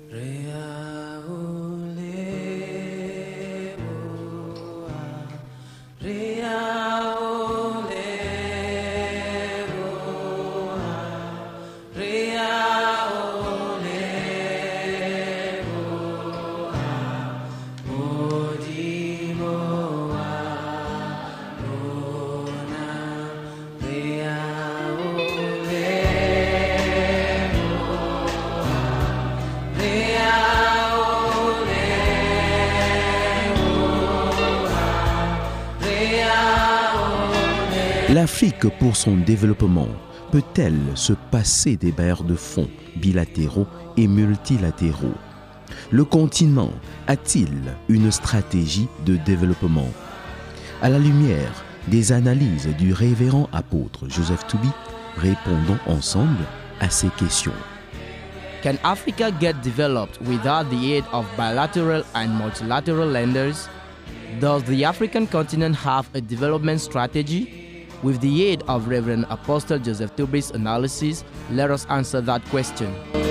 L'Afrique, pour son développement, peut-elle se passer des bailleurs de fonds bilatéraux et multilatéraux? Le continent a-t-il une stratégie de développement? À la lumière des analyses du révérend apôtre Joseph Toubi, répondons ensemble à ces questions. Can Africa get developed without the aid of bilateral and multilateral lenders? Does the African continent have a development strategy? With the aid of Reverend Apostle Joseph Toubi's analysis, let us answer that question.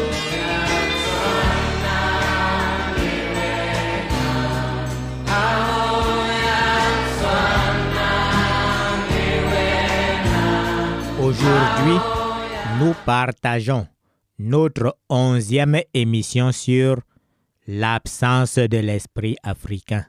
Aujourd'hui, nous partageons notre 11e émission sur l'absence de l'esprit africain.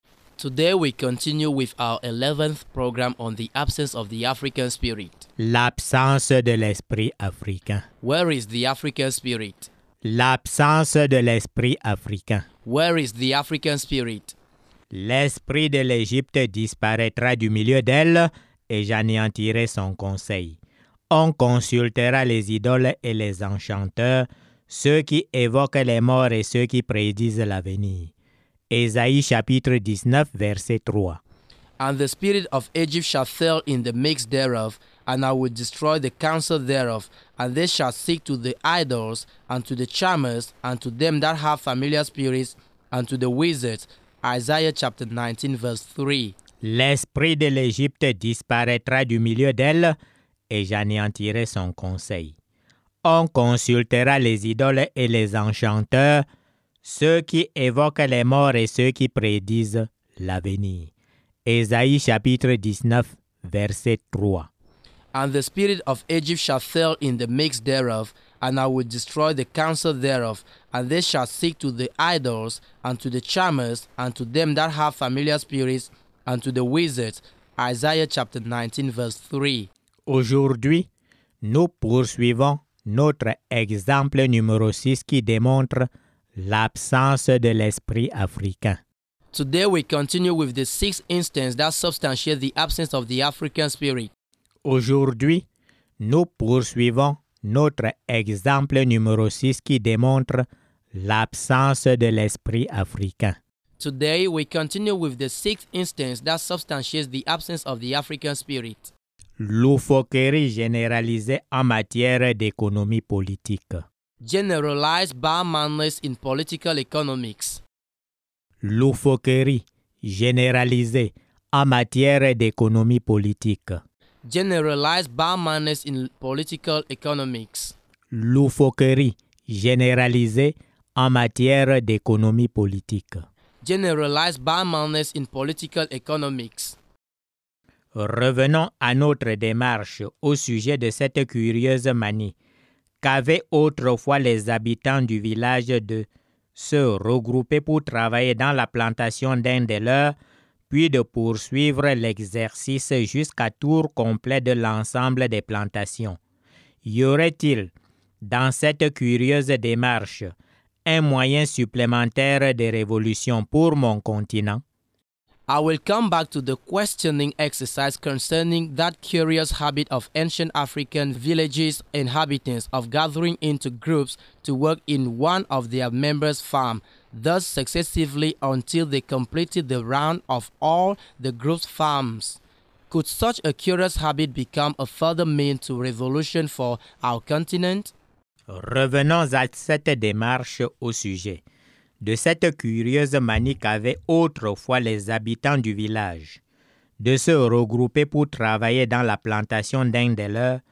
Today we continue with our 11th program on the absence of the African spirit. L'absence de l'esprit africain. Where is the African spirit? L'absence de l'esprit africain. Where is the African spirit? L'esprit de l'Égypte disparaîtra du milieu d'elle et j'anéantirai son conseil. On consultera les idoles et les enchanteurs, ceux qui évoquent les morts et ceux qui prédisent l'avenir. Ésaïe chapitre 19, verset 3. And the spirit of Egypt shall fail in the midst thereof, and I will destroy the counsel thereof, and they shall seek to the idols, and to the charmers, and to them that have familiar spirits, and to the wizards. Isaiah chapter 19, verse 3. L'esprit de l'Égypte disparaîtra du milieu d'elle, et j'anéantirai son conseil. On consultera les idoles et les enchanteurs, ceux qui évoquent les morts et ceux qui prédisent l'avenir. Ésaïe chapitre 19, verset 3. And the spirit of Egypt shall fail in the midst thereof, and I will destroy the counsel thereof, and they shall seek to the idols, and to the charmers, and to them that have familiar spirits, and to the wizards. Isaiah chapter 19, verse 3. Aujourd'hui, nous poursuivons notre exemple numéro 6 qui démontre l'absence de l'esprit africain. Today we continue with the sixth instance that substantiates the absence of the African spirit. Aujourd'hui, nous poursuivons notre exemple numéro 6 qui démontre l'absence de l'esprit africain. Today we continue with the sixth instance that substantiates the absence of the African spirit. Loufoquerie généralisée en matière d'économie politique. Generalized barmanness in political economics. Loufoquerie généralisée en matière d'économie politique. Generalized barmanness in political economics. Loufoquerie généralisée en matière d'économie politique. Generalized barmanness in political economics. Revenons à notre démarche au sujet de cette curieuse manie qu'avaient autrefois les habitants du village de se regrouper pour travailler dans la plantation d'un des leurs, puis de poursuivre l'exercice jusqu'à tour complet de l'ensemble des plantations. Y aurait-il, dans cette curieuse démarche, un moyen supplémentaire de révolution pour mon continent? I will come back to the questioning exercise concerning that curious habit of ancient African villages' inhabitants of gathering into groups to work in one of their members' farm, thus successively until they completed the round of all the group's farms. Could such a curious habit become a further means to revolution for our continent? Revenons à cette démarche au sujet de cette curieuse manie qu'avaient autrefois les habitants du village, de se regrouper pour travailler dans la plantation d'un des leurs,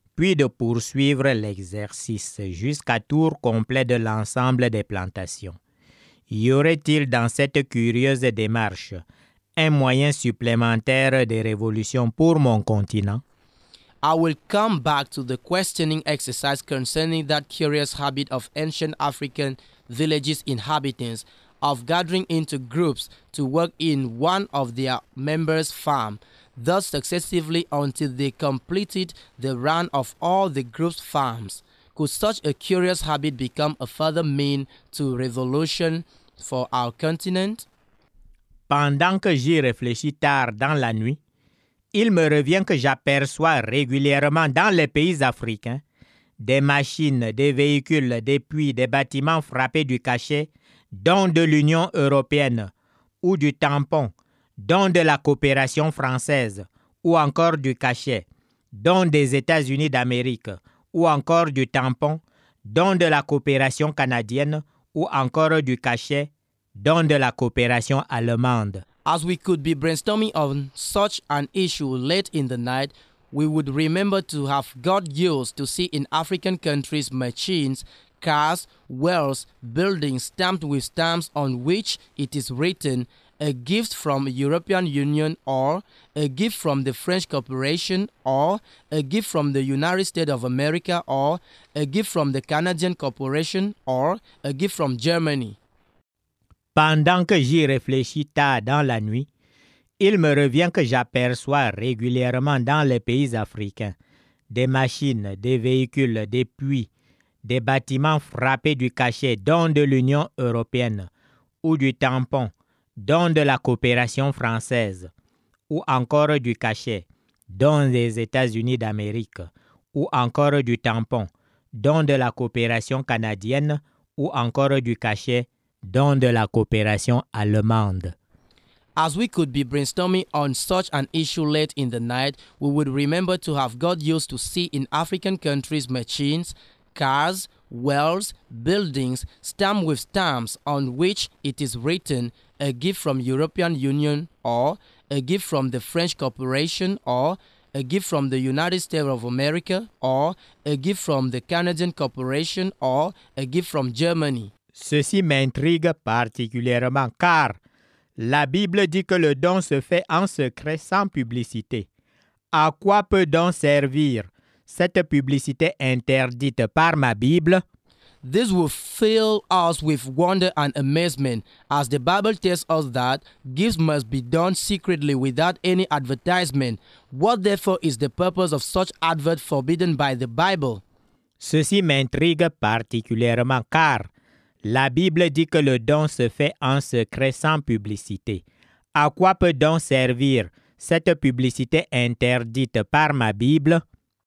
puis de poursuivre l'exercice jusqu'à tour complet de l'ensemble des plantations. Y aurait-il dans cette curieuse démarche un moyen supplémentaire de révolution pour mon continent? I will come back to the questioning exercise concerning that curious habit of ancient African villages' inhabitants of gathering into groups to work in one of their members' farm, thus successively until they completed the run of all the group's farms. Could such a curious habit become a further mean to revolution for our continent? Pendant que j'y réfléchis tard dans la nuit, il me revient que j'aperçois régulièrement dans les pays africains des machines, des véhicules, des puits, des bâtiments frappés du cachet, dont de l'Union européenne, ou du tampon, dont de la coopération française, ou encore du cachet, dont des États-Unis d'Amérique, ou encore du tampon, dont de la coopération canadienne, ou encore du cachet, dont de la coopération allemande. As we could be brainstorming on such an issue late in the night, we would remember to have got used to see in African countries machines, cars, wells, buildings stamped with stamps on which it is written, a gift from the European Union, or a gift from the French Corporation, or a gift from the United States of America, or a gift from the Canadian Corporation, or a gift from Germany. Pendant que j'y réfléchis tard dans la nuit, il me revient que j'aperçois régulièrement dans les pays africains des machines, des véhicules, des puits, des bâtiments frappés du cachet, dont de l'Union européenne, ou du tampon, dont de la coopération française, ou encore du cachet, dont des États-Unis d'Amérique, ou encore du tampon, dont de la coopération canadienne, ou encore du cachet, dont de la coopération allemande. As we could be brainstorming on such an issue late in the night, we would remember to have got used to see in African countries machines, cars, wells, buildings stamped with stamps on which it is written, a gift from European Union, or a gift from the French Corporation, or a gift from the United States of America, or a gift from the Canadian Corporation, or a gift from Germany. Ceci m'intrigue particulièrement car la Bible dit que le don se fait en secret sans publicité. À quoi peut donc servir cette publicité interdite par ma Bible? This will fill us with wonder and amazement, as the Bible tells us that gifts must be done secretly without any advertisement. What therefore is the purpose of such advert forbidden by the Bible? Ceci m'intrigue particulièrement car la Bible dit que le don se fait en secret sans publicité. À quoi peut donc servir cette publicité interdite par ma Bible?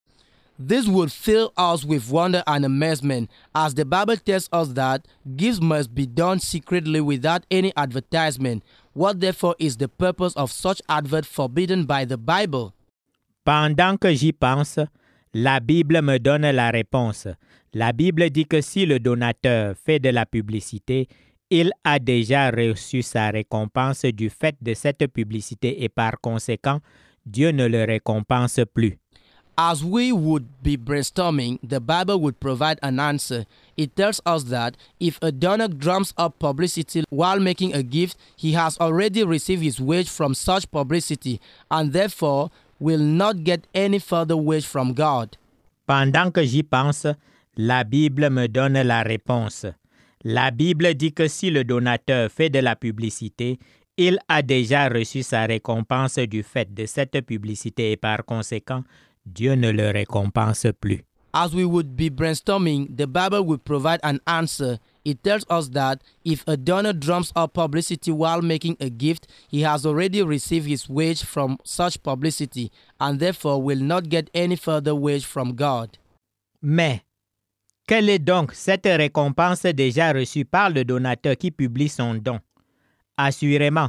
This would fill us with wonder and amazement, as the Bible tells us that gifts must be done secretly without any advertisement. What therefore is the purpose of such advert forbidden by the Bible? Pendant que j'y pense, la Bible me donne la réponse. La Bible dit que si le donateur fait de la publicité, il a déjà reçu sa récompense du fait de cette publicité et par conséquent, Dieu ne le récompense plus. As we would be brainstorming, the Bible would provide an answer. It tells us that if a donor drums up publicity while making a gift, he has already received his wage from such publicity and therefore will not get any further wage from God. Pendant que j'y pense, la Bible me donne la réponse. La Bible dit que si le donateur fait de la publicité, il a déjà reçu sa récompense du fait de cette publicité et par conséquent, Dieu ne le récompense plus. As we would be brainstorming, the Bible would provide an answer. It tells us that if a donor drums up publicity while making a gift, he has already received his wage from such publicity and therefore will not get any further wage from God. Mais, quelle est donc cette récompense déjà reçue par le donateur qui publie son don? Assurément,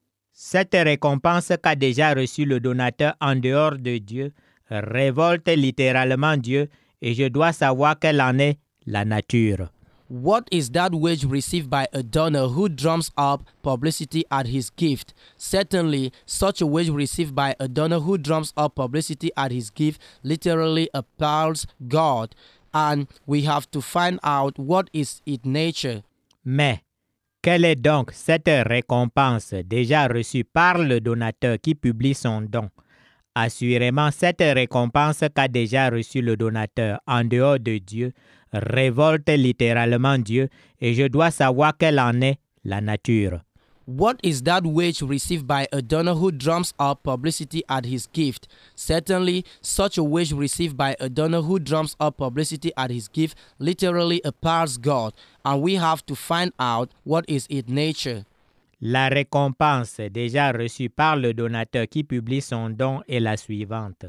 cette récompense qu'a déjà reçue le donateur en dehors de Dieu révolte littéralement Dieu et je dois savoir quelle en est la nature. What is that wage received by a donor who drums up publicity at his gift? Certainly, such a wage received by a donor who drums up publicity at his gift literally appalls God, and we have to find out what is its nature. Mais, quelle est donc cette récompense déjà reçue par le donateur qui publie son don? Assurément, cette récompense qu'a déjà reçue le donateur en dehors de Dieu révolte littéralement Dieu et je dois savoir quelle en est la nature. What is that wage received by a donor who drums up publicity at his gift? Certainly, such a wage received by a donor who drums up publicity at his gift literally appalls God, and we have to find out what is its nature. La récompense déjà reçue par le donateur qui publie son don est la suivante.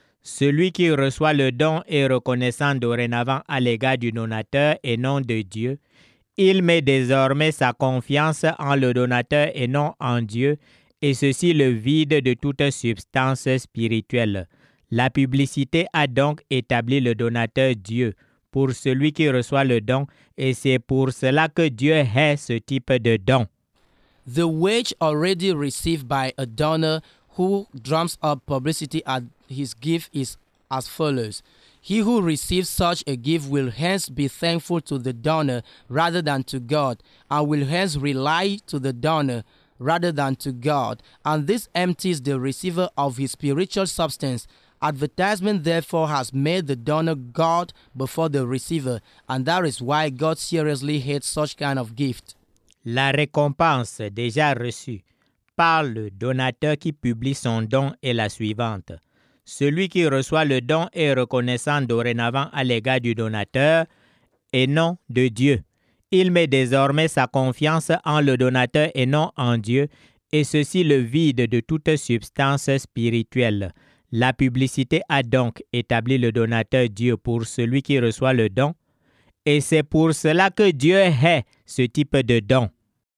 Celui qui reçoit le don est reconnaissant dorénavant à l'égard du donateur et non de Dieu. Il met désormais sa confiance en le donateur et non en Dieu, et ceci le vide de toute substance spirituelle. La publicité a donc établi le donateur Dieu pour celui qui reçoit le don, et c'est pour cela que Dieu hait ce type de don. The wage already received by a donor who drums up publicity at his gift is as follows. He who receives such a gift will hence be thankful to the donor rather than to God, and will hence rely to the donor rather than to God, and this empties the receiver of his spiritual substance. Advertisement therefore has made the donor God before the receiver, and that is why God seriously hates such kind of gift. La récompense déjà reçue par le donateur qui publie son don est la suivante. Celui qui reçoit le don est reconnaissant dorénavant à l'égard du donateur et non de Dieu. Il met désormais sa confiance en le donateur et non en Dieu, et ceci le vide de toute substance spirituelle. La publicité a donc établi le donateur Dieu pour celui qui reçoit le don, et c'est pour cela que Dieu hait ce type de don.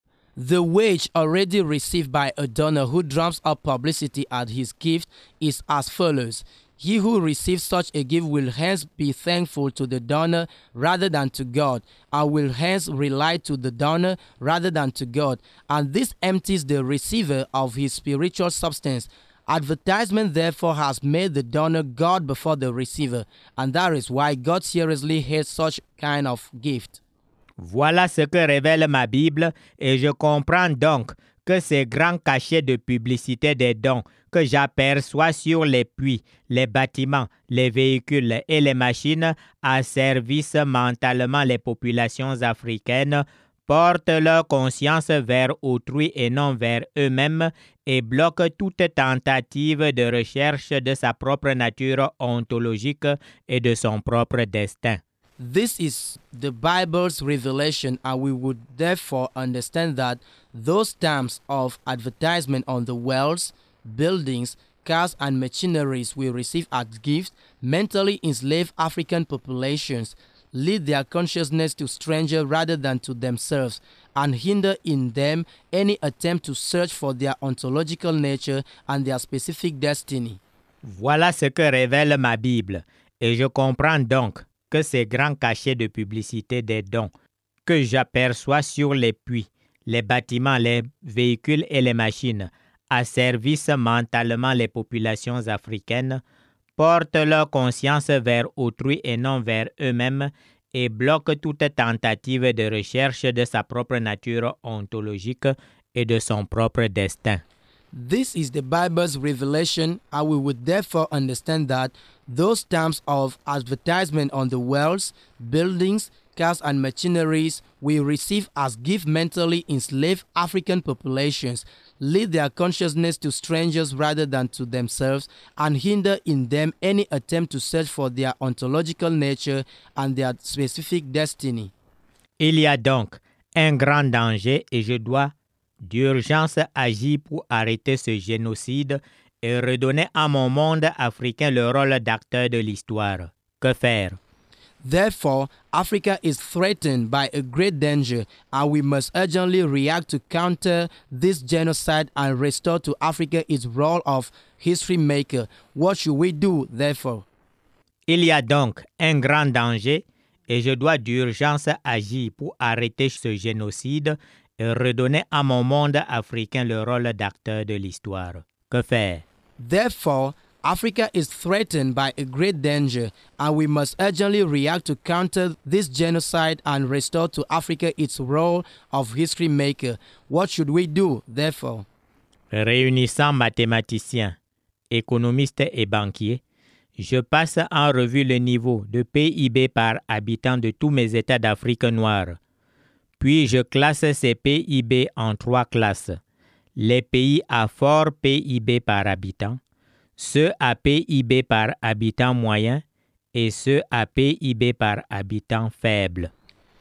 The wage already received by a donor who drums up publicity at his gift is as follows. He who receives such a gift will hence be thankful to the donor rather than to God, and will hence rely to the donor rather than to God, and this empties the receiver of his spiritual substance. Advertisement therefore has made the donor God before the receiver, and that is why God seriously hates such kind of gift. Voilà ce que révèle ma Bible, et je comprends donc que ces grands cachets de publicité des dons que j'aperçois sur les puits, les bâtiments, les véhicules et les machines asservissent mentalement les populations africaines, portent leur conscience vers autrui et non vers eux-mêmes et bloquent toute tentative de recherche de sa propre nature ontologique et de son propre destin. This is the Bible's revelation, and we would therefore understand that those terms of advertisement on the wells, buildings, cars, and machineries we receive as gifts mentally enslave African populations, lead their consciousness to strangers rather than to themselves, and hinder in them any attempt to search for their ontological nature and their specific destiny. Voilà ce que révèle ma Bible, et je comprends donc que ces grands cachets de publicité des dons que j'aperçois sur les puits, les bâtiments, les véhicules et les machines asservissent mentalement les populations africaines, portent leur conscience vers autrui et non vers eux-mêmes et bloquent toute tentative de recherche de sa propre nature ontologique et de son propre destin. This is the Bible's revelation, and we would therefore understand that those terms of advertisement on the wells, buildings, cars, and machineries we receive as gift mentally enslave African populations, lead their consciousness to strangers rather than to themselves, and hinder in them any attempt to search for their ontological nature and their specific destiny. Il y a donc un grand danger et je dois d'urgence agir pour arrêter ce génocide et redonner à mon monde africain le rôle d'acteur de l'histoire. Que faire? Therefore, Africa is threatened by a great danger, and we must urgently react to counter this genocide and restore to Africa its role of history maker. What should we do, therefore? Il y a donc un grand danger et je dois d'urgence agir pour arrêter ce génocide et redonner à mon monde africain le rôle d'acteur de l'histoire. Que faire? Therefore, Africa is threatened by a great danger, and we must urgently react to counter this genocide and restore to Africa its role of history maker. What should we do, therefore? Réunissant mathématiciens, économistes et banquiers, je passe en revue le niveau de PIB par habitant de tous mes États d'Afrique noire. Puis je classe ces PIB en 3 classes. Les pays à fort PIB par habitant, ceux à PIB par habitant moyen et ceux à PIB par habitant faible.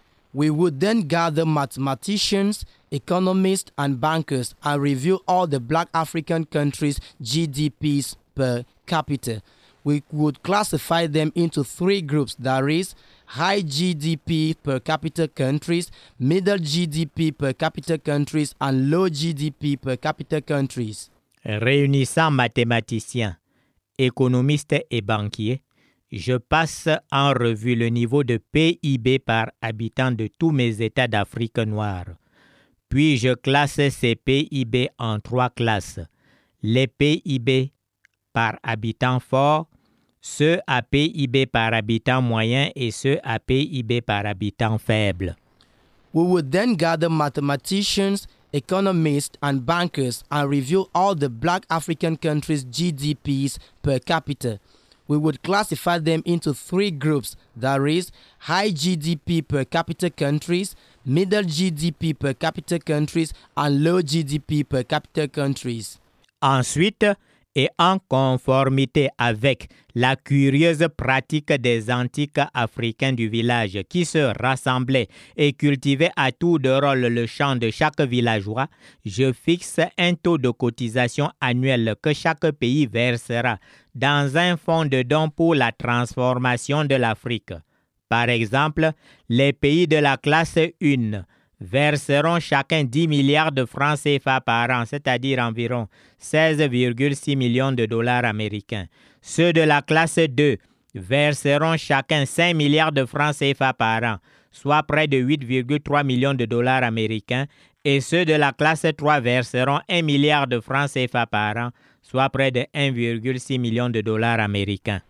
We would then gather mathematicians, economists, and bankers and review all the black African countries' GDPs per capita. We would classify them into 3 groups, that is, high GDP per capita countries, middle GDP per capita countries, and low GDP per capita countries. Réunissant mathématiciens, économistes et banquiers, je passe en revue le niveau de PIB par habitant de tous mes États d'Afrique noire. Puis je classe ces PIB en 3 classes. Les PIB par habitant fort, ceux à PIB par habitant moyen et ceux à PIB par habitant faible. We would then gather mathematicians, economists, and bankers and review all the black African countries' GDPs per capita. We would classify them into 3 groups, that is, high GDP per capita countries, middle GDP per capita countries, and low GDP per capita countries. Ensuite, et en conformité avec la curieuse pratique des antiques Africains du village qui se rassemblaient et cultivaient à tour de rôle le champ de chaque villageois, je fixe un taux de cotisation annuel que chaque pays versera dans un fonds de dons pour la transformation de l'Afrique. Par exemple, les pays de la classe 1 verseront chacun 10 milliards de francs CFA par an, c'est-à-dire environ 16,6 millions de dollars américains. Ceux de la classe 2 verseront chacun 5 milliards de francs CFA par an, soit près de 8,3 millions de dollars américains, et ceux de la classe 3 verseront 1 milliard de francs CFA par an, soit près de 1,6 million de dollars américains.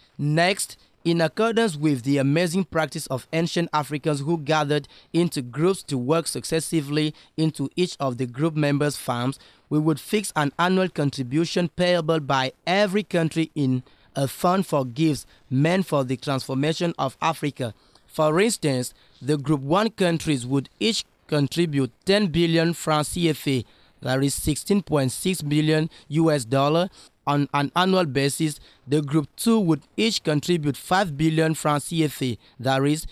Next, in accordance with the amazing practice of ancient Africans who gathered into groups to work successively into each of the group members' farms, we would fix an annual contribution payable by every country in a fund for gifts meant for the transformation of Africa. For instance, the Group 1 countries would each contribute 10 billion francs CFA, that is 16.6 billion US dollar, on an annual basis. The Group 2 would each contribute 5 billion francs CFA, that is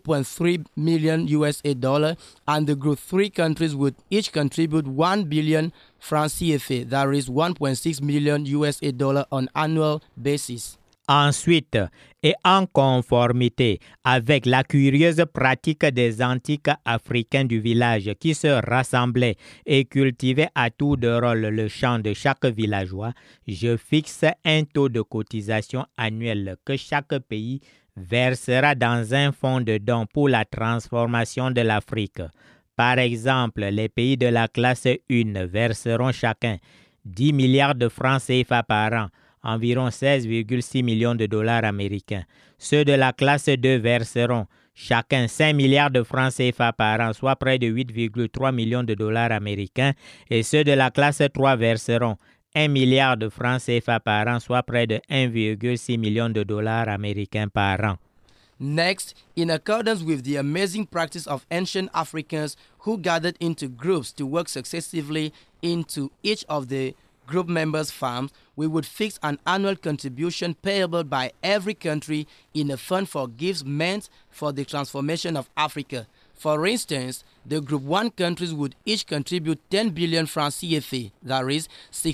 8.3 million USA dollar, and the Group 3 countries would each contribute 1 billion francs CFA, that is 1.6 million USA dollar on annual basis. Ensuite, et en conformité avec la curieuse pratique des antiques Africains du village qui se rassemblaient et cultivaient à tour de rôle le champ de chaque villageois, je fixe un taux de cotisation annuel que chaque pays versera dans un fonds de dons pour la transformation de l'Afrique. Par exemple, les pays de la classe 1 verseront chacun 10 milliards de francs CFA par an, environ 16,6 millions de dollars américains. Ceux de la classe 2 verseront chacun 5 milliards de francs CFA par an, soit près de 8,3 millions de dollars américains, et ceux de la classe 3 verseront 1 milliard de francs CFA par an, soit près de 1,6 million de dollars américains par an. Next, in accordance with the amazing practice of ancient Africans who gathered into groups to work successively into each of the group members' farms, we would fix an annual contribution payable by every country in a fund for gifts meant for the transformation of Africa. For instance, the Group 1 countries would each contribute 10 billion francs CFA, that is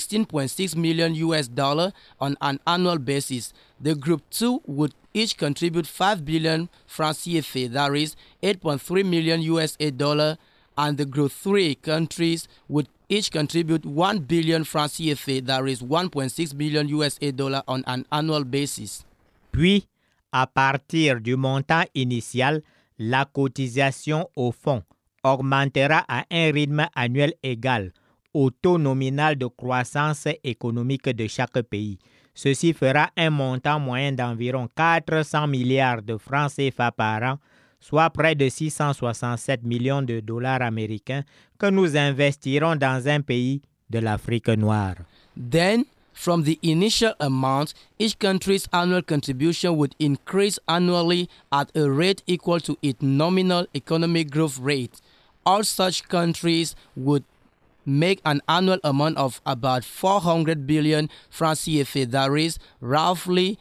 16.6 million US dollar on an annual basis. The Group 2 would each contribute 5 billion francs CFA, that is 8.3 million USA dollar, and the Group 3 countries would each contribute 1 billion francs CFA, that is 1.6 billion USA dollar on an annual basis. Puis, À partir du montant initial, la cotisation au fonds augmentera à un rythme annuel égal au taux nominal de croissance économique de chaque pays. Ceci fera un montant moyen d'environ 400 milliards de francs CFA par an, soit près de 667 millions de dollars américains que nous investirons dans un pays de l'Afrique noire. Then, from the initial amount, each country's annual contribution would increase annually at a rate equal to its nominal economic growth rate. All such countries would make an annual amount of about 400 billion francs CFA, that is roughly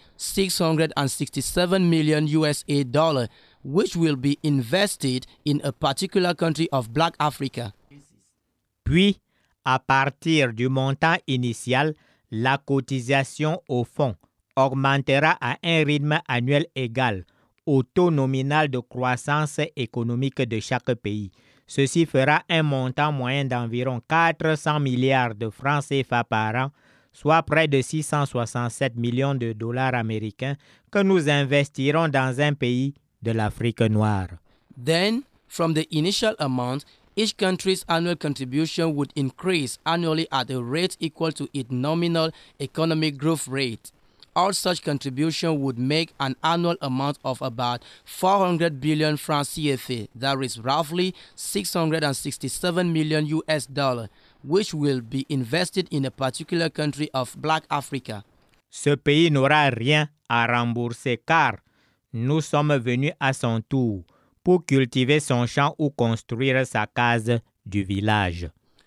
667 million USA dollar, which will be invested in a particular country of Black Africa. Puis, à partir du montant initial, la cotisation au fonds augmentera à un rythme annuel égal au taux nominal de croissance économique de chaque pays. Ceci fera un montant moyen d'environ 400 milliards de francs CFA par an, soit près de 667 millions de dollars américains que nous investirons dans un pays de l'Afrique noire. Then, from the initial amount, each country's annual contribution would increase annually at a rate equal to its nominal economic growth rate. All such contribution would make an annual amount of about 400 billion francs CFA, that is roughly 667 million US dollar, which will be invested in a particular country of Black Africa. Ce pays n'aura rien à rembourser car nous sommes venus à son tour pour cultiver son champ ou construire sa case du village.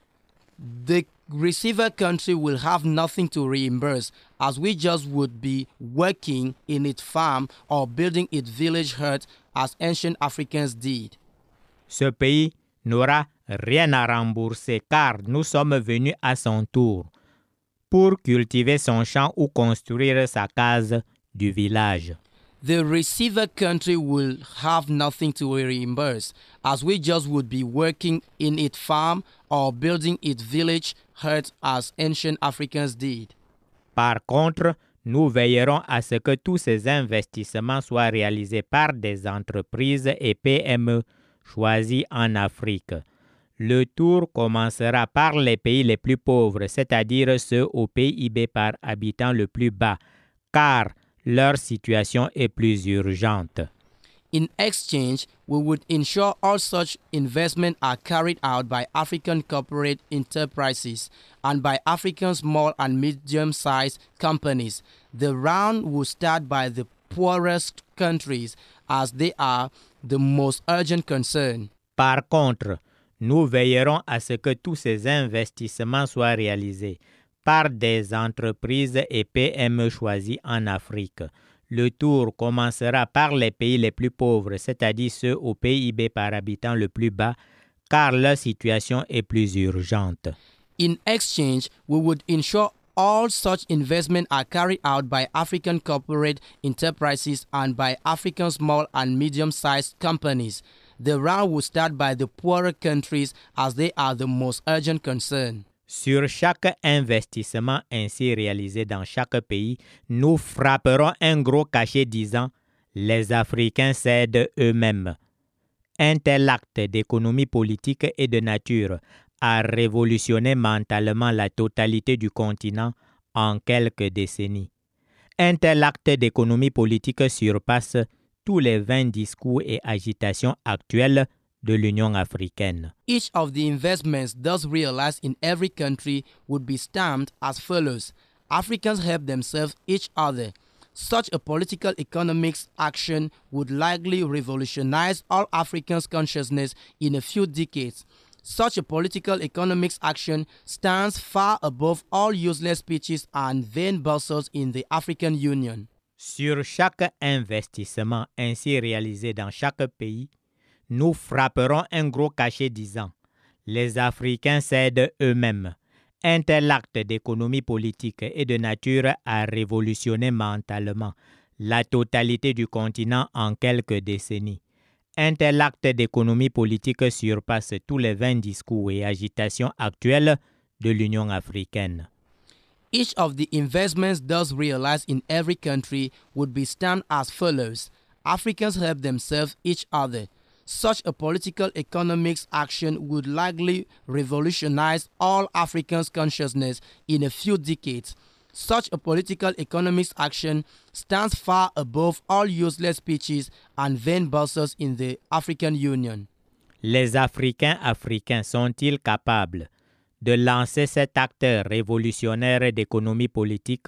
The receiver country will have nothing to reimburse, as we just would be working in its farm or building its village hut as ancient Africans did. Ce pays n'aura rien à rembourser car nous sommes venus à son tour pour cultiver son champ ou construire sa case du village. The receiver country will have nothing to reimburse, as we just would be working in its farm or building its village hut as ancient Africans did. Par contre, nous veillerons à ce que tous ces investissements soient réalisés par des entreprises et PME choisies en Afrique. Le tour commencera par les pays les plus pauvres, c'est-à-dire ceux au PIB par habitant le plus bas, car leur situation est plus urgente. In exchange, we would ensure all such investments are carried out by African corporate enterprises and by African small and medium-sized companies. The round will start by the poorest countries, as they are the most urgent concern. Par contre, nous veillerons à ce que tous ces investissements soient réalisés par des entreprises et PME choisies en Afrique. Le tour commencera par les pays les plus pauvres, c'est-à-dire ceux au PIB par habitant le plus bas, car leur situation est plus urgente. In exchange, we would ensure all such investments are carried out by African corporate enterprises and by African small and medium-sized companies. The round will start by the poorer countries, as they are the most urgent concern. Sur chaque investissement ainsi réalisé dans chaque pays, nous frapperons un gros cachet disant « Les Africains s'aident eux-mêmes ». Un tel acte d'économie politique et de nature a révolutionné mentalement la totalité du continent en quelques décennies. Un tel acte d'économie politique surpasse tous les vains discours et agitations actuelles de l'Union africaine. Each of the investments thus realized in every country would be stamped as follows. Africans help themselves each other. Such a political economics action would likely revolutionize all Africans' consciousness in a few decades. Such a political economics action stands far above all useless speeches and vain bustles in the African Union. Sur chaque investissement ainsi réalisé dans chaque pays, nous frapperons un gros cachet disant « Les Africains s'aident eux-mêmes ». Un tel acte d'économie politique et de nature a révolutionné mentalement la totalité du continent en quelques décennies. Un tel acte d'économie politique surpasse tous les vains discours et agitations actuelles de l'Union africaine. Each of the investments thus realized in every country would be stamped as follows: Africans help themselves each other. Such a political economics action would likely revolutionize all Africans' consciousness in a few decades. Such a political economics action stands far above all useless speeches and vain bosses in the African Union. Les Africains sont-ils capables de lancer cet acte révolutionnaire d'économie politique?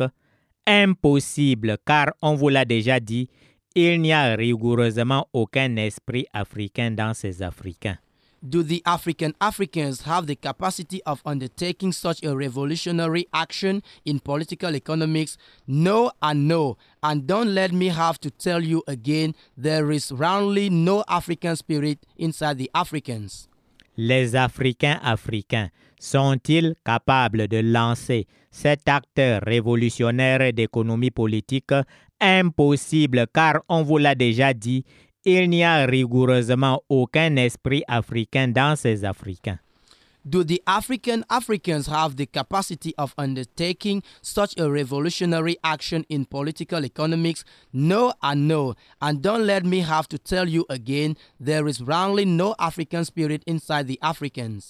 Impossible, car on vous l'a déjà dit, il n'y a rigoureusement aucun esprit africain dans ces Africains. Do the Africans have the capacity of undertaking such a revolutionary action in political economics? No and no. And don't let me have to tell you again, there is roundly no African spirit inside the Africans. Les Africains sont-ils capables de lancer cet acte révolutionnaire d'économie politique? Impossible, car on vous l'a déjà dit, il n'y a rigoureusement aucun esprit africain dans ces Africains. Do the Africans have the capacity of undertaking such a revolutionary action in political economics? No and no. And don't let me have to tell you again, there is roundly no African spirit inside the Africans.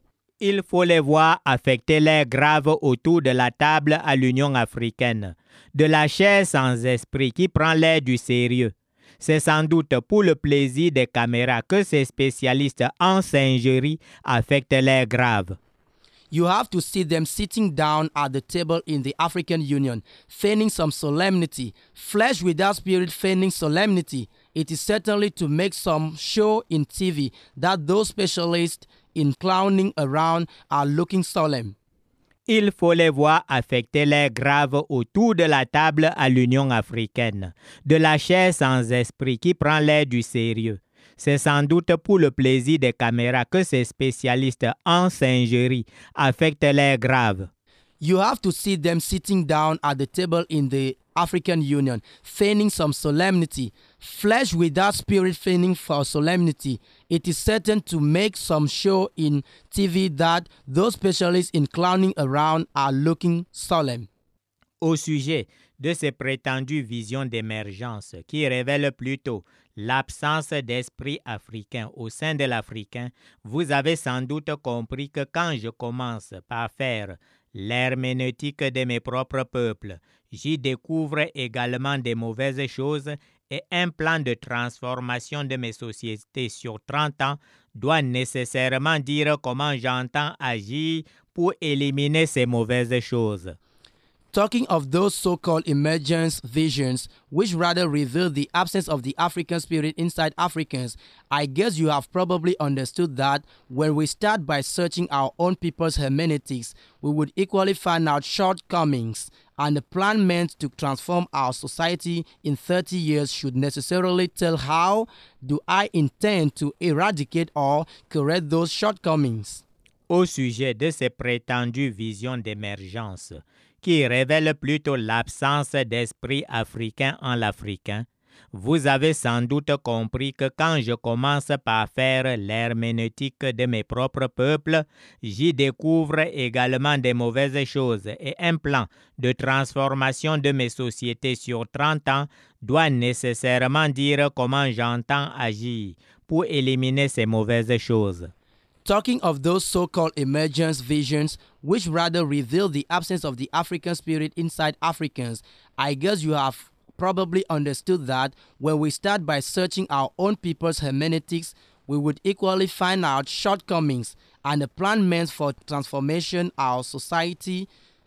Il faut les voir affecter l'air grave autour de la table à l'Union africaine, de la chair sans esprit qui prend l'air du sérieux. C'est sans doute pour le plaisir des caméras que ces spécialistes en singerie affectent l'air grave. You have to see them sitting down at the table in the African Union, feigning some solemnity, flesh without spirit feigning solemnity. It is certainly to make some show in TV that those specialists in clowning around are looking solemn. Il faut les voir affecter l'air grave autour de la table à l'Union africaine, de la chair sans esprit qui prend l'air du sérieux. C'est sans doute pour le plaisir des caméras que ces spécialistes en singerie affectent l'air grave. You have to see them sitting down at the table in the African Union, feigning some solemnity, flesh without spirit feigning for solemnity. It is certain to make some show in TV that those specialists in clowning around are looking solemn. Au sujet de ces prétendues visions d'émergence qui révèlent plutôt l'absence d'esprit africain au sein de l'Africain, vous avez sans doute compris que quand je commence par faire l'herméneutique de mes propres peuples, j'y découvre également des mauvaises choses et un plan de transformation de mes sociétés sur 30 ans doit nécessairement dire comment j'entends agir pour éliminer ces mauvaises choses. Talking of those so-called emergence visions, which rather reveal the absence of the African spirit inside Africans, I guess you have probably understood that when we start by searching our own people's hermeneutics, we would equally find out shortcomings, and the plan meant to transform our society in 30 years should necessarily tell how do I intend to eradicate or correct those shortcomings. Au sujet de ces prétendues visions d'émergence, qui révèlent plutôt l'absence d'esprit africain en l'Africain, vous avez sans doute compris que quand je commence par faire l'herméneutique de mes propres peuples, j'y découvre également des mauvaises choses et un plan de transformation de mes sociétés sur 30 ans doit nécessairement dire comment j'entends agir pour éliminer ces mauvaises choses. Talking of those so-called emergence visions, which rather reveal the absence of the African spirit inside Africans, I guess you have probably understood that when we start by searching our own people's hermeneutics, we would equally find out shortcomings and a plan meant for transformation our society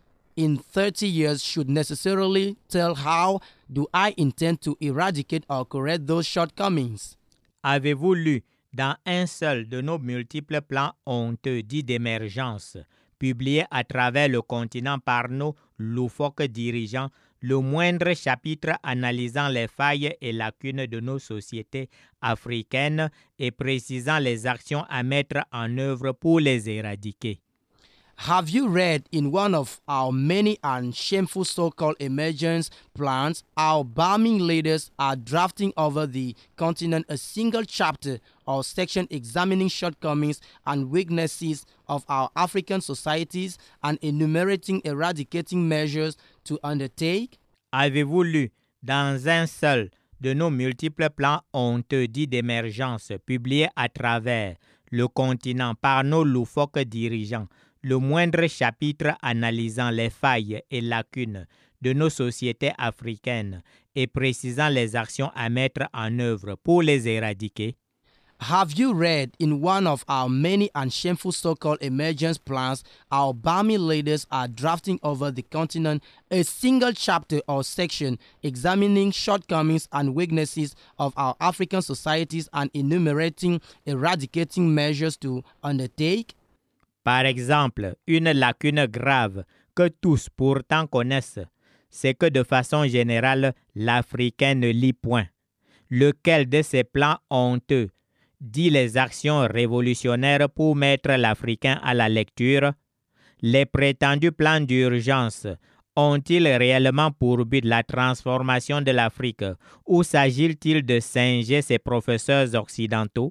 in 30 years should necessarily tell how do I intend to eradicate or correct those shortcomings. Avez-vous lu dans un seul de nos multiples plans honteux dits d'émergence, publiés à travers le continent par nos loufoques dirigeants, le moindre chapitre analysant les failles et lacunes de nos sociétés africaines et précisant les actions à mettre en œuvre pour les éradiquer? Have you read in one of our many and shameful so-called emergence plans, our bombing leaders are drafting over the continent a single chapter or section examining shortcomings and weaknesses of our African societies and enumerating eradicating measures to undertake? Avez-vous lu dans un seul de nos multiples plans honteux dits d'émergence publiés à travers le continent par nos loufoques dirigeants le moindre chapitre analysant les failles et lacunes de nos sociétés africaines et précisant les actions à mettre en œuvre pour les éradiquer? Have you read in one of our many and shameful so-called emergence plans our balmy leaders are drafting over the continent a single chapter or section examining shortcomings and weaknesses of our African societies and enumerating eradicating measures to undertake? Par exemple, une lacune grave que tous pourtant connaissent, c'est que de façon générale, l'Africain ne lit point. Lequel de ces plans honteux dit les actions révolutionnaires pour mettre l'Africain à la lecture? Les prétendus plans d'urgence ont-ils réellement pour but la transformation de l'Afrique ou s'agit-il de singer ses professeurs occidentaux?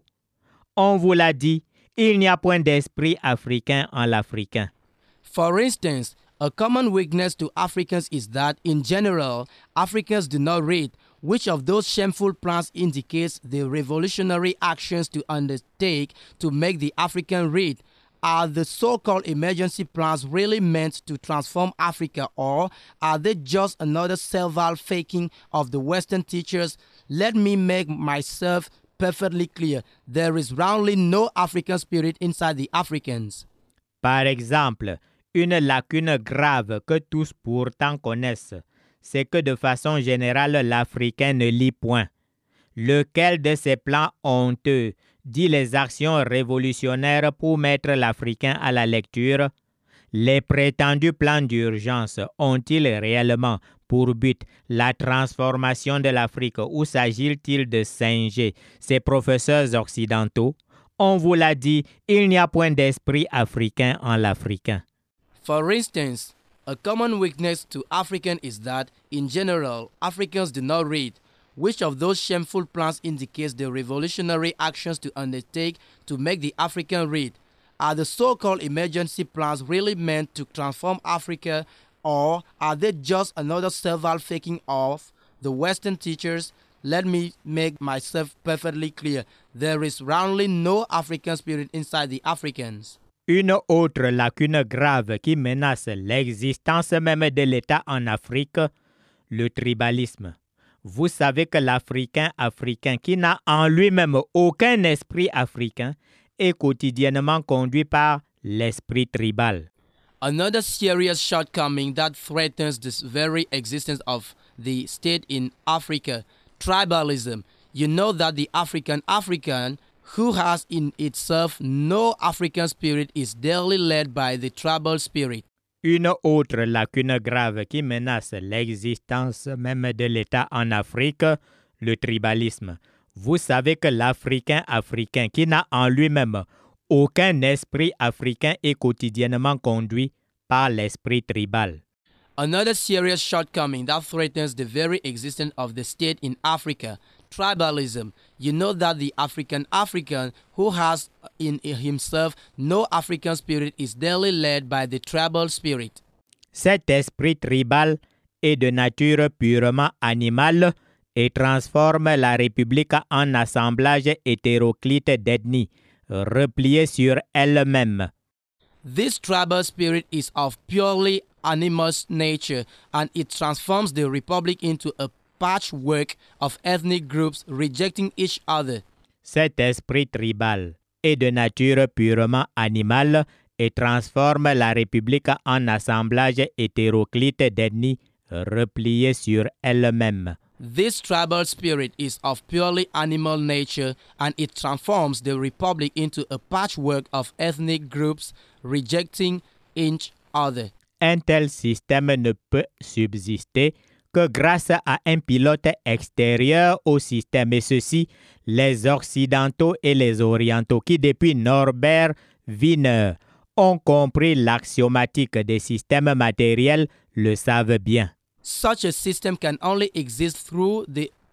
On vous l'a dit, il n'y a point d'esprit africain en l'Africain. For instance, a common weakness to Africans is that, in general, Africans do not read. Which of those shameful plans indicates the revolutionary actions to undertake to make the African read? Are the so-called emergency plans really meant to transform Africa, or are they just another servile faking of the Western teachers? Let me make myself perfectly clear. There is roundly no African spirit inside the Africans. Par exemple, une lacune grave que tous pourtant connaissent, c'est que de façon générale, l'Africain ne lit point. Lequel de ces plans honteux dit les actions révolutionnaires pour mettre l'Africain à la lecture? Les prétendus plans d'urgence ont-ils réellement pour but la transformation de l'Afrique ou s'agit-il de singer ses professeurs occidentaux? On vous l'a dit, il n'y a point d'esprit africain en l'Africain. For instance, a common weakness to Africans is that, in general, Africans do not read. Which of those shameful plans indicates the revolutionary actions to undertake to make the African read? Are the so-called emergency plans really meant to transform Africa, or are they just another servile faking of the Western teachers? Let me make myself perfectly clear. There is roundly no African spirit inside the Africans. Une autre lacune grave qui menace l'existence même de l'État en Afrique, le tribalisme. Vous savez que l'Africain africain qui n'a en lui-même aucun esprit africain est quotidiennement conduit par l'esprit tribal. Another serious shortcoming that threatens the very existence of the state in Africa, tribalism. You know that the African who has in itself no African spirit is daily led by the tribal spirit. Une autre lacune grave qui menace l'existence même de l'État en Afrique, le tribalisme. Vous savez que l'Africain africain qui n'a en lui-même aucun esprit africain est quotidiennement conduit par l'esprit tribal. Another serious shortcoming that threatens the very existence of the state in Africa, tribalism. You know that the African who has in himself no African spirit is daily led by the tribal spirit. Cet esprit tribal est de nature purement animale et transforme la République en assemblage hétéroclite d'ethnies, repliées sur elles-mêmes. This tribal spirit is of purely animal nature, and it transforms the republic into a patchwork of ethnic groups rejecting each other. Cet esprit tribal est de nature purement animale et transforme la République en assemblage hétéroclite d'ethnies repliées sur elles-mêmes. This tribal spirit is of purely animal nature, and it transforms the republic into a patchwork of ethnic groups rejecting each other. Un tel système ne peut subsister que grâce à un pilote extérieur au système, et ceci, les Occidentaux et les Orientaux qui, depuis Norbert Wiener, ont compris l'axiomatique des systèmes matériels, le savent bien. Such a system can only exist through the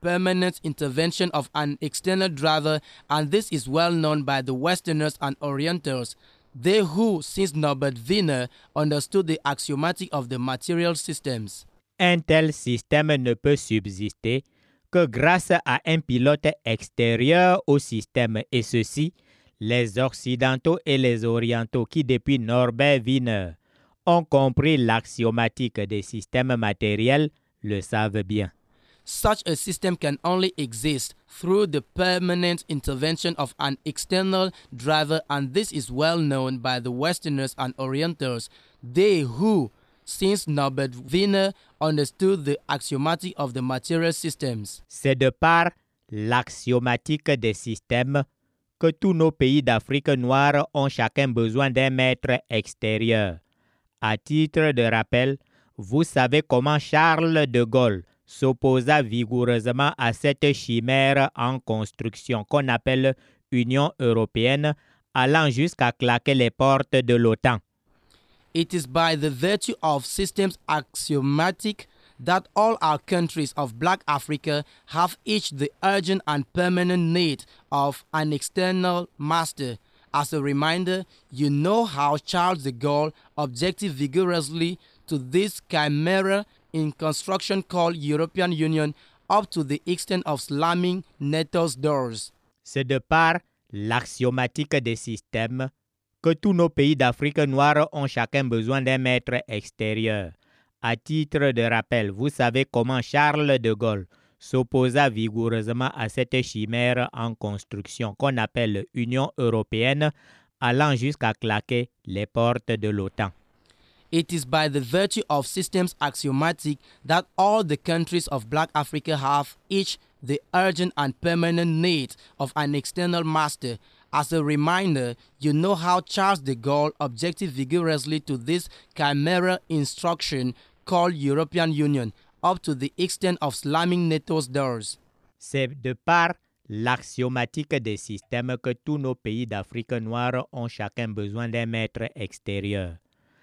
permanent intervention of an external driver, and this is well known by the Westerners and Orientals, they who, since Norbert Wiener, understood the axiomatic of the material systems. Un tel système ne peut subsister que grâce à un pilote extérieur au système, et ceci, les Occidentaux et les Orientaux qui, depuis Norbert Wiener, ont compris l'axiomatique des systèmes matériels, le savent bien. Such a system can only exist through the permanent intervention of an external driver, and this is well known by the Westerners and Orientals, they who, since Norbert Wiener, understood the axiomatic of the material systems. C'est de par l'axiomatique des systèmes que tous nos pays d'Afrique noire ont chacun besoin d'un maître extérieur. À titre de rappel, vous savez comment Charles de Gaulle s'opposa vigoureusement à cette chimère en construction qu'on appelle Union européenne, allant jusqu'à claquer les portes de l'OTAN. It is by the virtue of systems axiomatic that all our countries of Black Africa have each the urgent and permanent need of an external master. As a reminder, you know how Charles de Gaulle objected vigorously to this chimera in construction called European Union up to the extent of slamming NATO's doors. C'est de par l'axiomatique des systèmes que tous nos pays d'Afrique noire ont chacun besoin d'un maître extérieur. À titre de rappel, vous savez comment Charles de Gaulle s'opposa vigoureusement à cette chimère en construction qu'on appelle Union européenne, allant jusqu'à claquer les portes de l'OTAN. It is by the virtue of systems axiomatic that all the countries of Black Africa have each the urgent and permanent need of an external master. As a reminder, you know how Charles de Gaulle objected vigorously to this chimera instruction called European Union, up to the extent of slamming NATO's doors. C'est de par l'axiomatique des systèmes que tous nos pays d'Afrique noire ont chacun besoin d'un maître extérieur.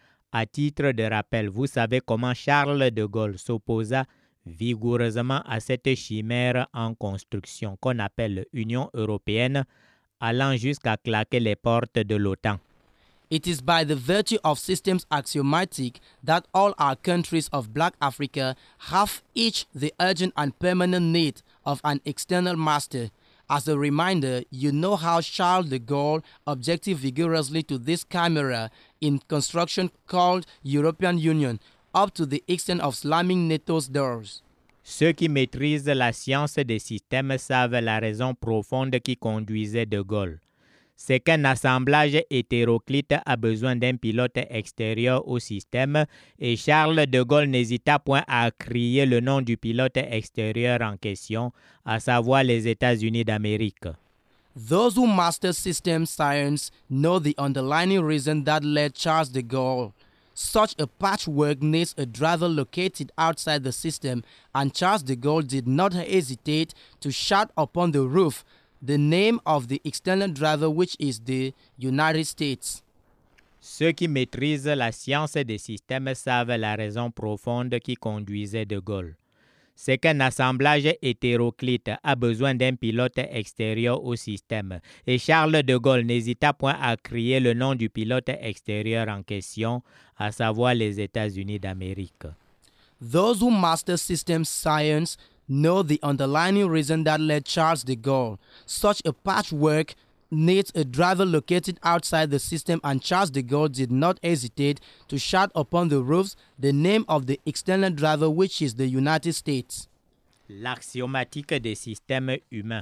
À titre de rappel, vous savez comment Charles de Gaulle s'opposa vigoureusement à cette chimère en construction qu'on appelle Union européenne, allant jusqu'à claquer les portes de l'OTAN. It is by the virtue of systems axiomatic that all our countries of Black Africa have each the urgent and permanent need of an external master. As a reminder, you know how Charles de Gaulle objected vigorously to this chimera in construction called European Union, up to the extent of slamming NATO's doors. Ceux qui maîtrisent la science des systèmes savent la raison profonde qui conduisait de Gaulle. C'est qu'un assemblage hétéroclite a besoin d'un pilote extérieur au système et Charles de Gaulle n'hésita point à crier le nom du pilote extérieur en question, à savoir les États-Unis d'Amérique. Those who master system science know the underlying reason that led Charles de Gaulle. Such a patchwork needs a driver located outside the system, and Charles de Gaulle did not hesitate to shout upon the roof the name of the external driver, which is the United States. Ceux qui maîtrisent la science des systèmes savent la raison profonde qui conduisait de Gaulle. C'est qu'un assemblage hétéroclite a besoin d'un pilote extérieur au système, et Charles de Gaulle n'hésita point à crier le nom du pilote extérieur en question, à savoir les États-Unis d'Amérique. Those who master system science know the underlying reason that led Charles de Gaulle. Such a patchwork needs a driver located outside the system, and Charles de Gaulle did not hesitate to shout upon the roofs the name of the external driver, which is the United States. L'axiomatique des systèmes humains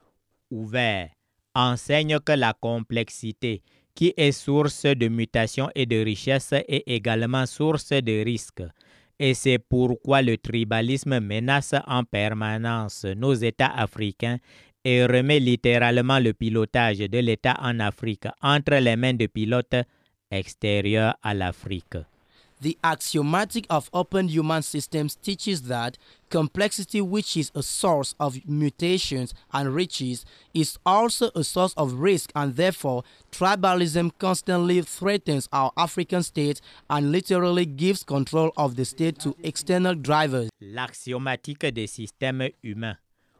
ouverts enseigne que la complexité, qui est source de mutation et de richesse, est également source de risques. Et c'est pourquoi le tribalisme menace en permanence nos États africains et remet littéralement le pilotage de l'État en Afrique entre les mains de pilotes extérieurs à l'Afrique. The axiomatic of open human systems teaches that complexity, which is a source of mutations and riches, is also a source of risk, and therefore tribalism constantly threatens our African states and literally gives control of the state to external drivers. L'axiomatique des systèmes humains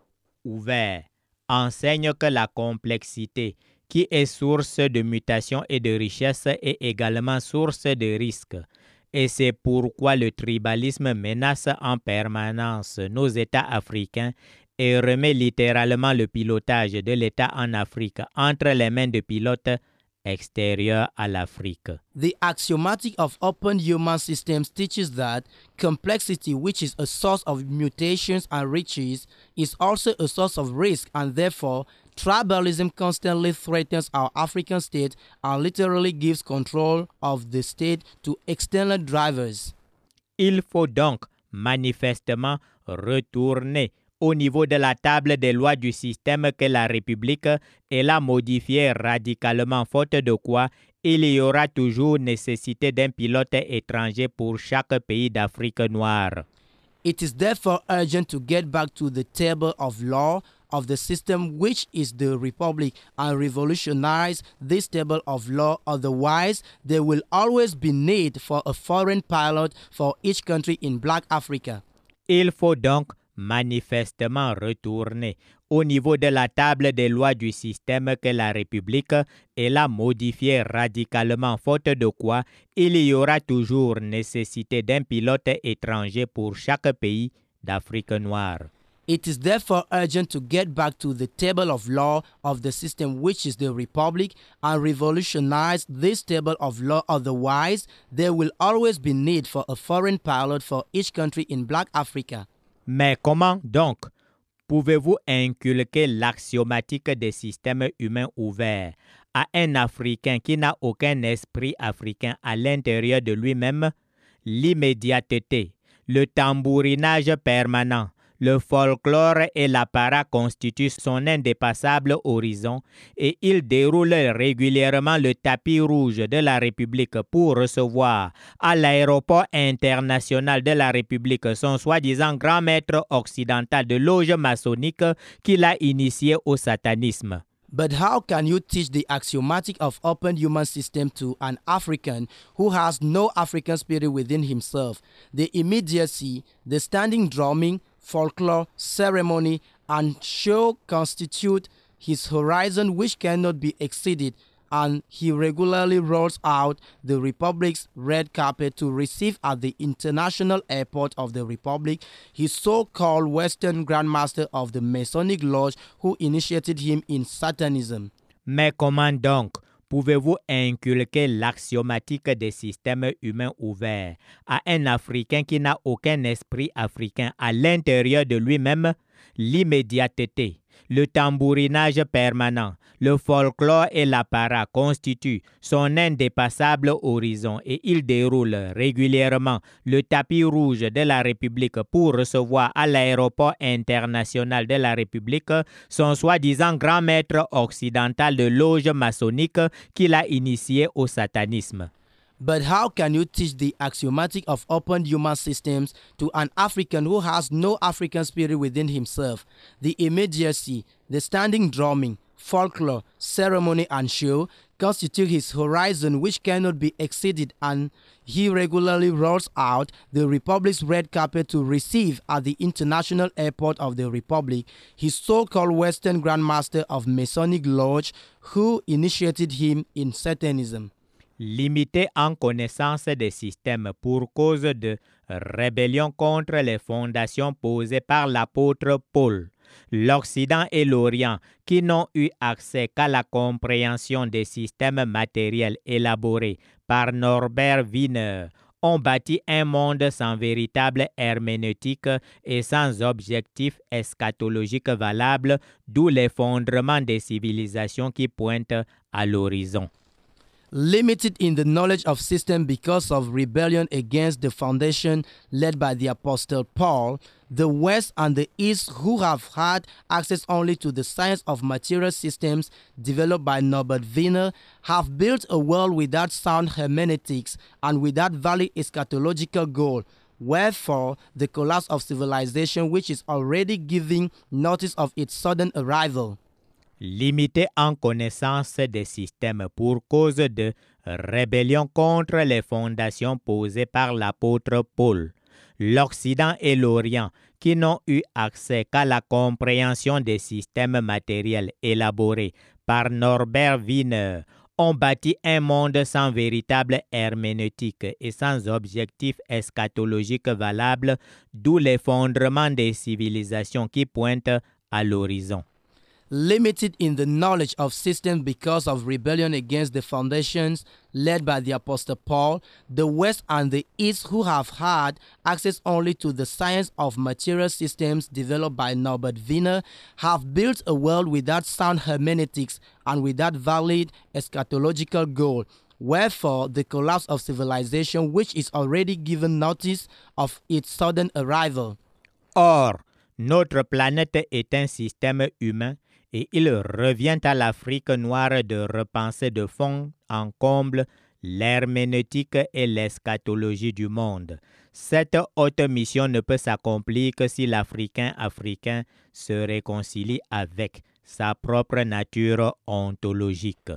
ouvert enseigne que la complexité, qui est source de mutation et de richesse, est également source de risques. Et c'est pourquoi le tribalisme menace en permanence nos États africains et remet littéralement le pilotage de l'État en Afrique entre les mains de pilotes extérieurs à l'Afrique. The axiomatic of open human systems teaches that complexity, which is a source of mutations and riches, is also a source of risk, and therefore tribalism constantly threatens our African state and literally gives control of the state to external drivers. Il faut donc manifestement retourner au niveau de la table des lois du système que la République et la modifier radicalement, faute de quoi il y aura toujours nécessité d'un pilote étranger pour chaque pays d'Afrique noire. It is therefore urgent to get back to the table of law of the system which is the Republic and revolutionize this table of law, otherwise there will always be need for a foreign pilot for each country in Black Africa. Il faut donc manifestement retourner au niveau de la table des lois du système que la République et la modifier radicalement, faute de quoi il y aura toujours nécessité d'un pilote étranger pour chaque pays d'Afrique noire. It is therefore urgent to get back to the table of law of the system which is the Republic and revolutionize this table of law, otherwise there will always be need for a foreign pilot for each country in Black Africa. Mais comment donc pouvez-vous inculquer l'axiomatique des systèmes humains ouverts à un Africain qui n'a aucun esprit africain à l'intérieur de lui-même? L'immédiateté, le tambourinage permanent, le folklore et l'apparat constituent son indépassable horizon et il déroule régulièrement le tapis rouge de la République pour recevoir à l'aéroport international de la République son soi-disant grand maître occidental de loge maçonnique qui l'a initié au satanisme. But how can you teach the axiomatic of open human system to an African who has no African spirit within himself? The immediacy, the standing drumming, folklore, ceremony, and show constitute his horizon which cannot be exceeded, and he regularly rolls out the Republic's red carpet to receive at the international airport of the Republic his so-called Western Grand Master of the Masonic Lodge who initiated him in Satanism. Mais comment donc pouvez-vous inculquer l'axiomatique des systèmes humains ouverts à un Africain qui n'a aucun esprit africain à l'intérieur de lui-même? L'immédiateté, le tambourinage permanent, le folklore et l'apparat constituent son indépassable horizon et il déroule régulièrement le tapis rouge de la République pour recevoir à l'aéroport international de la République son soi-disant grand maître occidental de loge maçonnique qui l'a initié au satanisme. But how can you teach the axiomatic of open human systems to an African who has no African spirit within himself? The immediacy, the standing drumming, folklore, ceremony, and show constitute his horizon which cannot be exceeded, and he regularly rolls out the Republic's red carpet to receive at the international airport of the Republic his so-called Western Grand Master of Masonic Lodge who initiated him in Satanism. Limité en connaissance des systèmes pour cause de rébellion contre les fondations posées par l'apôtre Paul, l'Occident et l'Orient, qui n'ont eu accès qu'à la compréhension des systèmes matériels élaborés par Norbert Wiener, ont bâti un monde sans véritable herméneutique et sans objectif eschatologique valable, d'où l'effondrement des civilisations qui pointent à l'horizon. Limited in the knowledge of system because of rebellion against the foundation led by the Apostle Paul, the West and the East, who have had access only to the science of material systems developed by Norbert Wiener, have built a world without sound hermeneutics and without valid eschatological goal. Wherefore, the collapse of civilization, which is already giving notice of its sudden arrival. Limité en connaissance des systèmes pour cause de rébellion contre les fondations posées par l'apôtre Paul, l'Occident et l'Orient, qui n'ont eu accès qu'à la compréhension des systèmes matériels élaborés par Norbert Wiener, ont bâti un monde sans véritable herméneutique et sans objectif eschatologique valable, d'où l'effondrement des civilisations qui pointent à l'horizon. Limited in the knowledge of systems because of rebellion against the foundations led by the Apostle Paul, the West and the East, who have had access only to the science of material systems developed by Norbert Wiener, have built a world without sound hermeneutics and without valid eschatological goal. Wherefore, the collapse of civilization, which is already given notice of its sudden arrival. Or, notre planète est un système humain et il revient à l'Afrique noire de repenser de fond en comble l'herméneutique et l'eschatologie du monde. Cette haute mission ne peut s'accomplir que si l'Africain africain se réconcilie avec sa propre nature ontologique.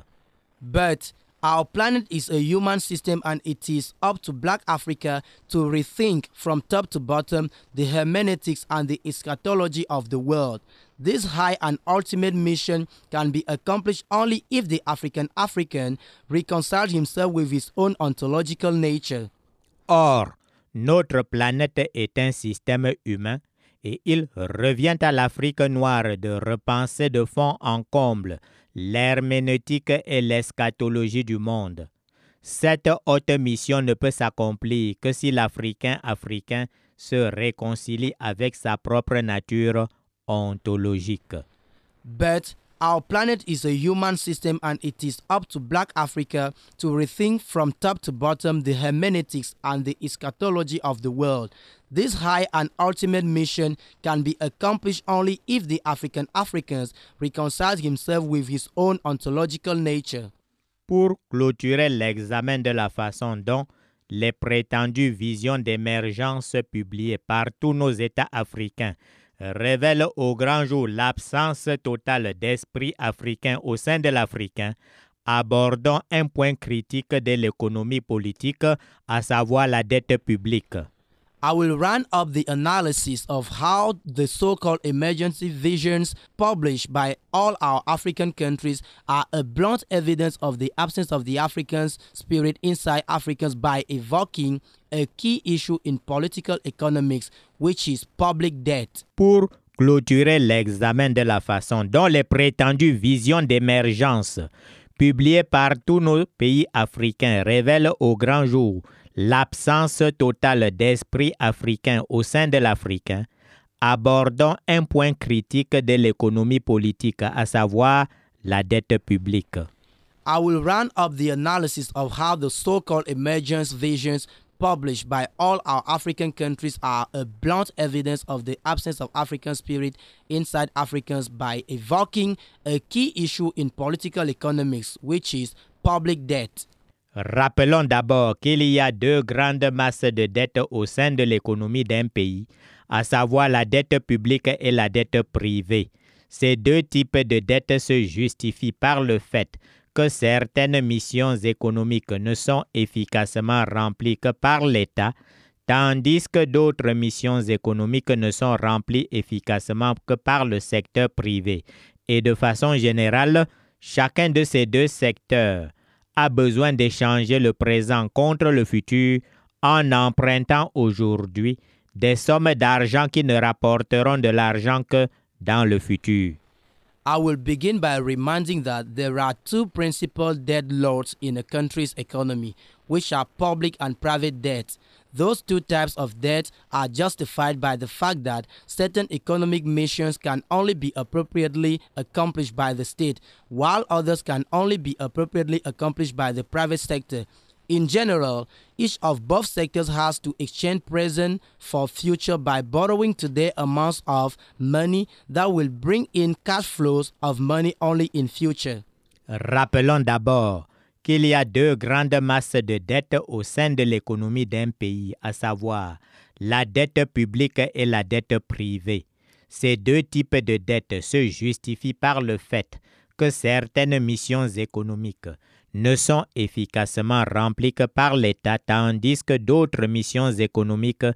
But our planet is a human system, and it is up to Black Africa to rethink from top to bottom the hermeneutics and the eschatology of the world. This high and ultimate mission can be accomplished only if the African reconciles himself with his own ontological nature. Or, notre planète est un système humain et il revient à l'Afrique noire de repenser de fond en comble l'herméneutique et l'eschatologie du monde. Cette haute mission ne peut s'accomplir que si l'Africain africain se réconcilie avec sa propre nature ontologique. But our planet is a human system, and it is up to Black Africa to rethink from top to bottom the hermeneutics and the eschatology of the world. This high and ultimate mission can be accomplished only if the Africans reconcile himself with his own ontological nature. Pour clôturer l'examen de la façon dont les prétendues visions d'émergence publiées par tous nos États africains révèlent au grand jour l'absence totale d'esprit africain au sein de l'Africain, abordons un point critique de l'économie politique, à savoir la dette publique. I will round up the analysis of how the so-called emergency visions published by all our African countries are a blunt evidence of the absence of the African spirit inside Africans by evoking a key issue in political economics, which is public debt. Pour clôturer l'examen de la façon dont les prétendues visions d'émergence publiées par tous nos pays africains révèlent au grand jour l'absence totale d'esprit africain au sein de l'Africain, abordons un point critique de l'économie politique, à savoir la dette publique. I will round up the analysis of how the so-called emergence visions published by all our African countries are a blunt evidence of the absence of African spirit inside Africans by evoking a key issue in political economics, which is public debt. Rappelons d'abord qu'il y a deux grandes masses de dettes au sein de l'économie d'un pays, à savoir la dette publique et la dette privée. Ces deux types de dettes se justifient par le fait que certaines missions économiques ne sont efficacement remplies que par l'État, tandis que d'autres missions économiques ne sont remplies efficacement que par le secteur privé. Et de façon générale, chacun de ces deux secteurs a besoin d'échanger le présent contre le futur en empruntant aujourd'hui des sommes d'argent qui ne rapporteront de l'argent que dans le futur. I will begin by reminding that there are two principal debt loads in a country's economy, which are public and private debt. Those two types of debt are justified by the fact that certain economic missions can only be appropriately accomplished by the state, while others can only be appropriately accomplished by the private sector. In general, each of both sectors has to exchange present for future by borrowing today amounts of money that will bring in cash flows of money only in future. Rappelons d'abord qu'il y a deux grandes masses de dettes au sein de l'économie d'un pays, à savoir la dette publique et la dette privée. Ces deux types de dettes se justifient par le fait que certaines missions économiques ne sont efficacement remplies que par l'État, tandis que d'autres missions économiques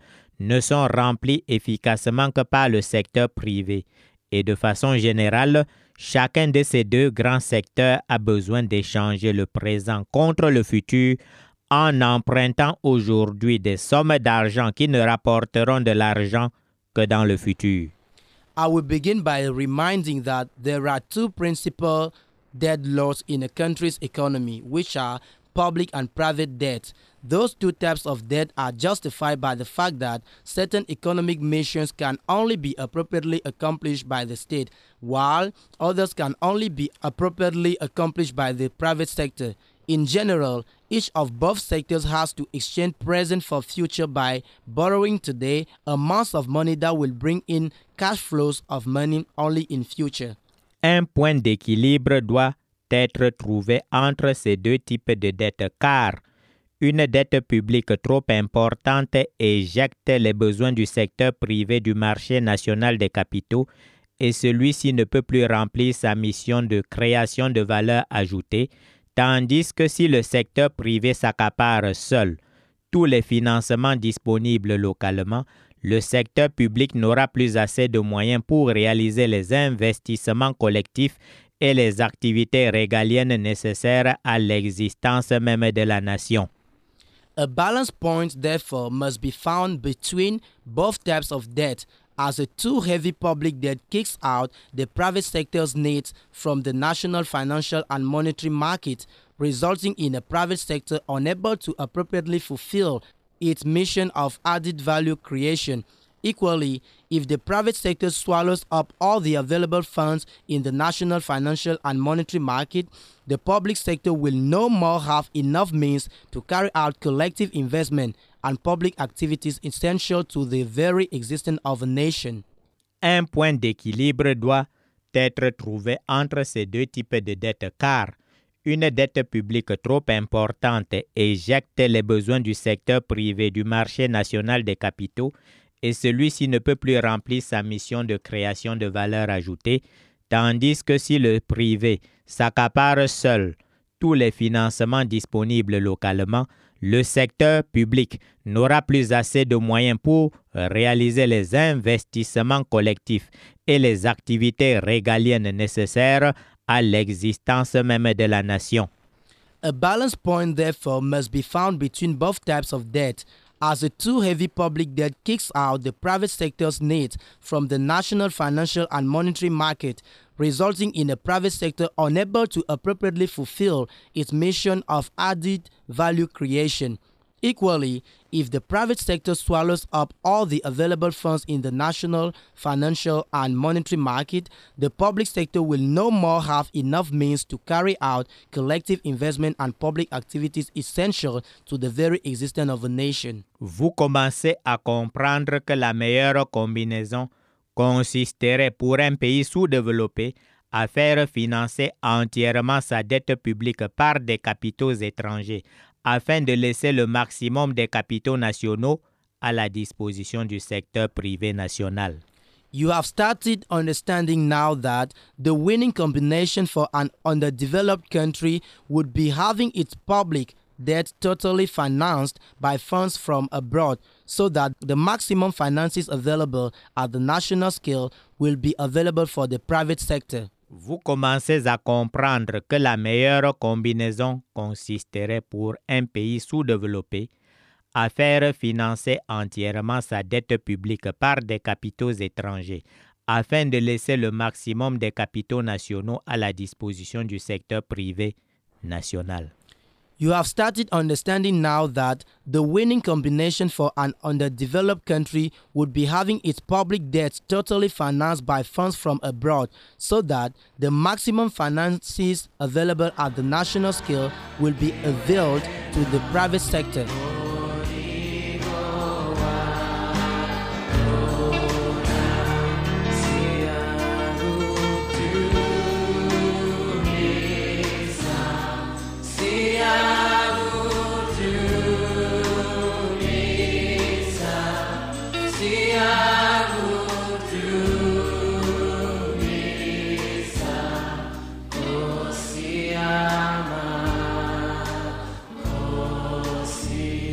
ne sont remplis efficacement que par le secteur privé. Et de façon générale, chacun de ces deux grands secteurs a besoin d'échanger le présent contre le futur en empruntant aujourd'hui des sommes d'argent qui ne rapporteront de l'argent que dans le futur. I will begin by reminding that there are two principal debt laws in a country's economy, which are public and private debt. Those two types of debt are justified by the fact that certain economic missions can only be appropriately accomplished by the state, while others can only be appropriately accomplished by the private sector. In general, each of both sectors has to exchange present for future by borrowing today amounts of money that will bring in cash flows of money only in future. Un point d'équilibre doit être trouvé entre ces deux types de dettes car une dette publique trop importante éjecte les besoins du secteur privé du marché national des capitaux et celui-ci ne peut plus remplir sa mission de création de valeur ajoutée, tandis que si le secteur privé s'accapare seul tous les financements disponibles localement, le secteur public n'aura plus assez de moyens pour réaliser les investissements collectifs et les activités régaliennes nécessaires à l'existence même de la nation. A balance point, therefore, must be found between both types of debt, as a too heavy public debt kicks out the private sector's needs from the national financial and monetary market, resulting in a private sector unable to appropriately fulfill its mission of added value creation. Equally, if the private sector swallows up all the available funds in the national financial and monetary market, the public sector will no more have enough means to carry out collective investment and public activities essential to the very existence of a nation. Un point d'équilibre doit être trouvé entre ces deux types de dettes car une dette publique trop importante éjecte les besoins du secteur privé du marché national des capitaux et celui-ci ne peut plus remplir sa mission de création de valeur ajoutée, tandis que si le privé s'accapare seul tous les financements disponibles localement, le secteur public n'aura plus assez de moyens pour réaliser les investissements collectifs et les activités régaliennes nécessaires à l'existence même de la nation. A balance point, therefore, must be found between both types of debt, as a too heavy public debt kicks out the private sector's needs from the national financial and monetary market, resulting in a private sector unable to appropriately fulfill its mission of added value creation. Equally, if the private sector swallows up all the available funds in the national financial and monetary market, the public sector will no more have enough means to carry out collective investment and public activities essential to the very existence of a nation. Vous commencez à comprendre que la meilleure combinaison consisterait pour un pays sous-développé à faire financer entièrement sa dette publique par des capitaux étrangers, afin de laisser le maximum des capitaux nationaux à la disposition du secteur privé national. You have started understanding now that the winning combination for an underdeveloped country would be having its public debt totally financed by funds from abroad, so that the maximum finances available at the national scale will be available for the private sector. Vous commencez à comprendre que la meilleure combinaison consisterait pour un pays sous-développé à faire financer entièrement sa dette publique par des capitaux étrangers, afin de laisser le maximum des capitaux nationaux à la disposition du secteur privé national. You have started understanding now that the winning combination for an underdeveloped country would be having its public debt totally financed by funds from abroad, so that the maximum finances available at the national scale will be availed to the private sector. See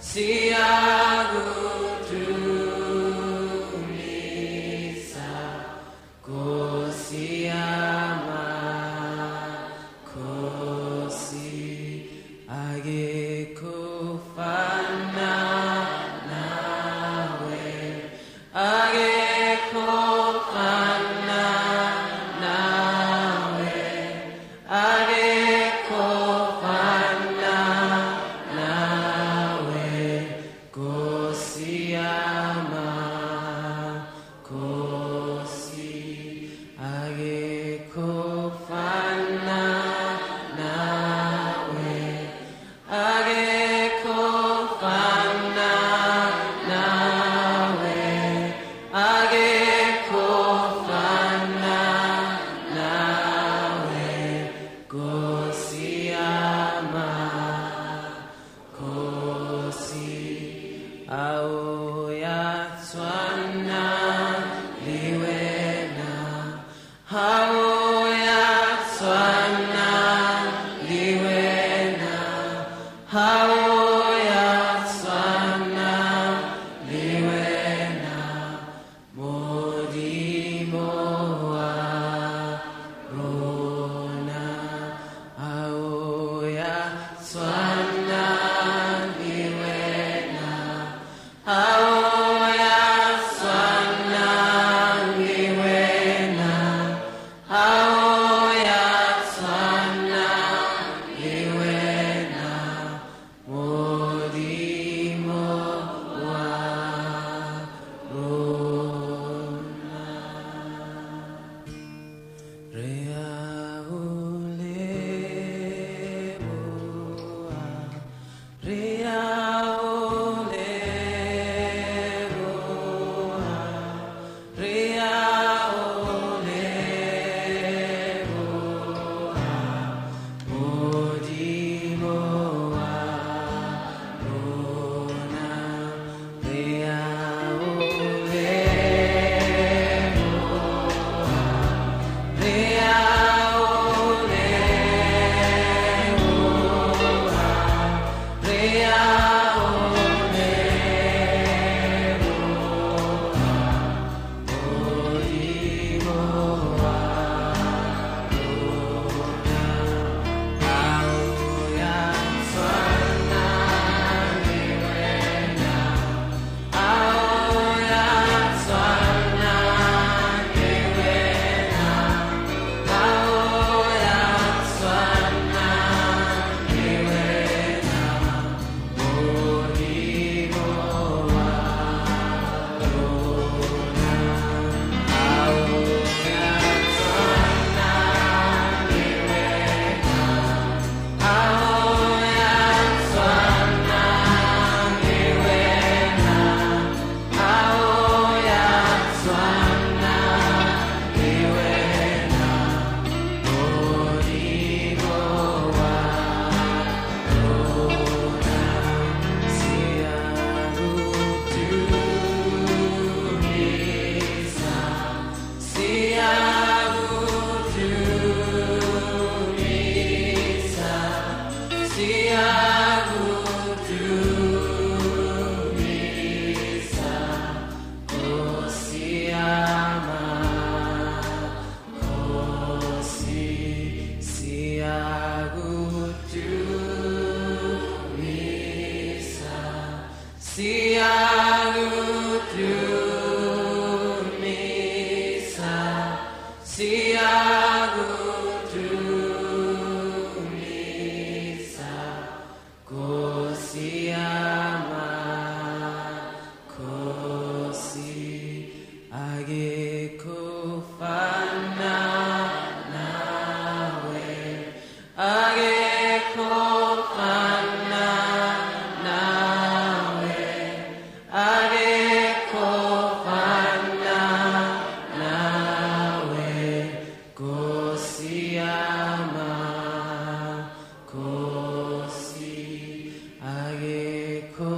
Ageko